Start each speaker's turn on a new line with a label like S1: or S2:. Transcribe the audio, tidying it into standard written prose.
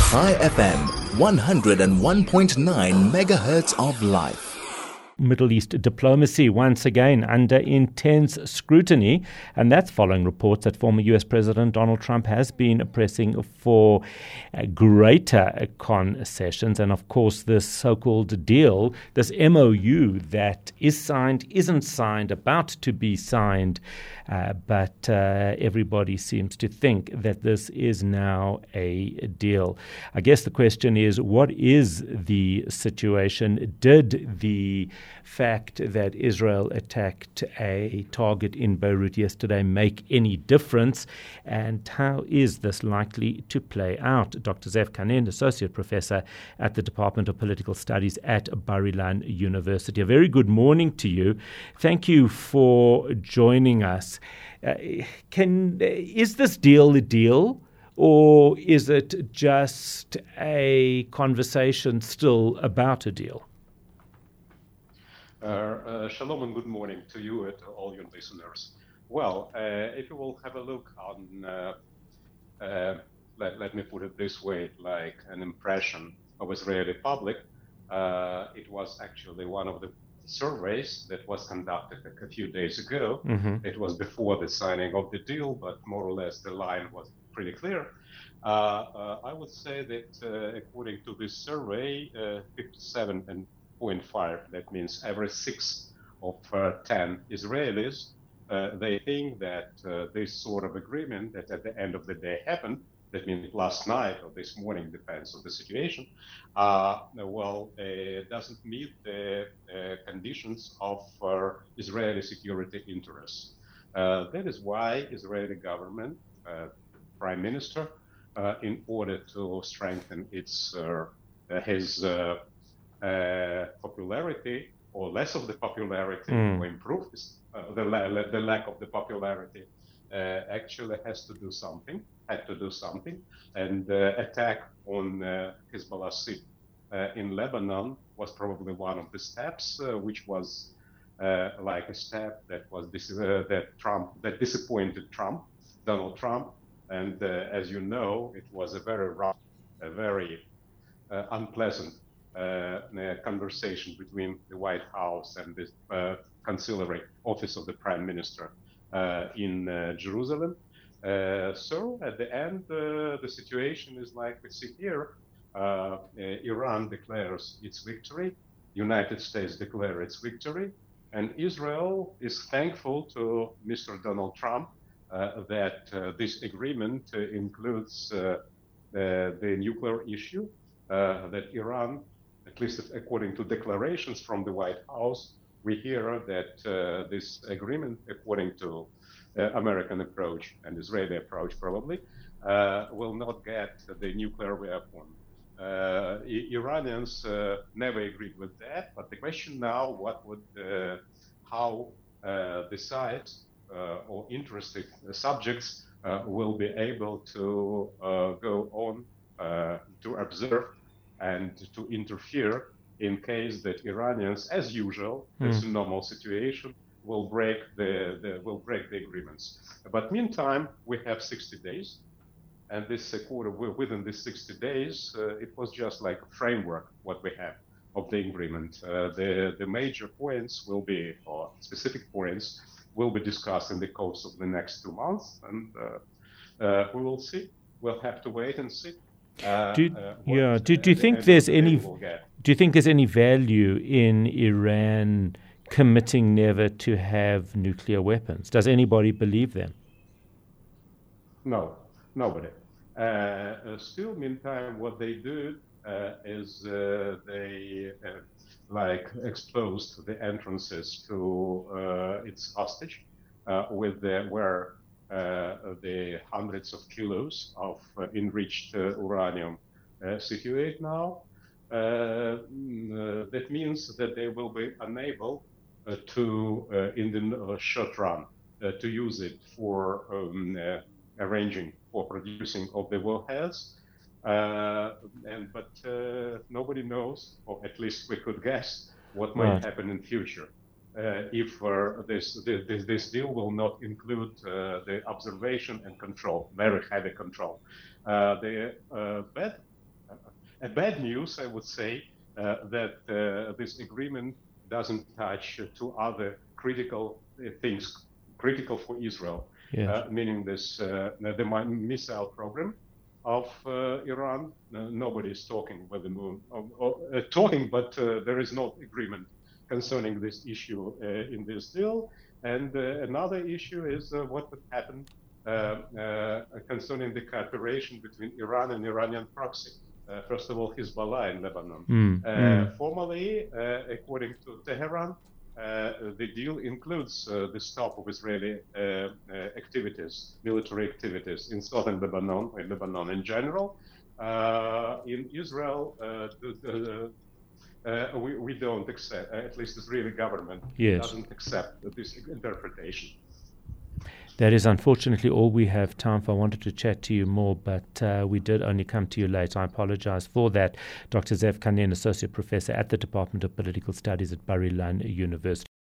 S1: High FM, 101.9 megahertz of life.
S2: Middle East diplomacy once again under intense scrutiny, and that's following reports that former US President Donald Trump has been pressing for greater concessions. And of course, this so-called deal, this MOU that is signed, isn't signed, about to be signed, but everybody seems to think that this is now a deal. I guess the question is, what is the situation? Did the fact that Israel attacked a target in Beirut yesterday make any difference? And how is this likely to play out? Dr. Zev Kanin, Associate Professor at the Department of Political Studies at Bar-Ilan University. A very good morning to you. Thank you for joining us. Is this deal a deal, or is it just a conversation still about a deal?
S3: Shalom and good morning to you and to all your listeners. Well, if you will have a look on, let me put it this way, like an impression of Israeli public, it was actually one of the surveys that was conducted a few days ago. Mm-hmm. It was before the signing of the deal, but more or less the line was pretty clear. I would say that according to this survey, 57.5, that means every 6 of 10 Israelis, they think that this sort of agreement that at the end of the day happened, that means last night or this morning, depends on the situation, doesn't meet the conditions of Israeli security interests. That is why Israeli government, Prime Minister, in order to strengthen his popularity, or less of the popularity, or improve the lack of the popularity, actually had to do something, and attack on Hezbollah in Lebanon was probably one of the steps, which was like a step that was that disappointed Donald Trump, and as you know, it was a very rough, a very unpleasant conversation between the White House and the Consulate Office of the Prime Minister in Jerusalem. So at the end, the situation is like we see here. Iran declares its victory, United States declares its victory, and Israel is thankful to Mr. Donald Trump that this agreement includes the nuclear issue, that Iran, at least according to declarations from the White House, we hear that this agreement, according to American approach and Israeli approach probably, will not get the nuclear weapon. Iranians never agreed with that, but the question now, how the sides or interested subjects will be able to go on to observe and to interfere in case that Iranians, as usual, it's a normal situation, will break the agreements. But meantime, we have 60 days, and this quarter, within these 60 days, it was just like a framework what we have of the agreement. The major points will be, or specific points, will be discussed in the course of the next 2 months, and we will see. We'll have to wait and see.
S2: Do you think there's any value in Iran committing never to have nuclear weapons? Does anybody believe them?
S3: No, nobody. Still, meantime, what they do is they exposed the entrances to its hostage where the hundreds of kilos of enriched uranium situate now. That means that they will be unable to, in the short run, to use it for arranging or producing of the warheads. But nobody knows, or at least we could guess, what might happen in future. If this deal will not include the observation and control, very heavy control. The bad bad news, I would say, that this agreement doesn't touch two other critical things, critical for Israel, meaning the missile program of Iran. Nobody is talking with the moon, but there is no agreement concerning this issue in this deal. And another issue is what would happen concerning the cooperation between Iran and Iranian proxy. First of all, Hezbollah in Lebanon. Formally, according to Tehran, the deal includes the stop of Israeli activities, military activities in southern Lebanon, or Lebanon in general. In Israel, we don't accept, at least the Israeli government doesn't accept this interpretation.
S2: That is unfortunately all we have time for. I wanted to chat to you more, but we did only come to you late. I apologize for that. Dr. Zev Kanin, Associate Professor at the Department of Political Studies at Bar-Ilan University.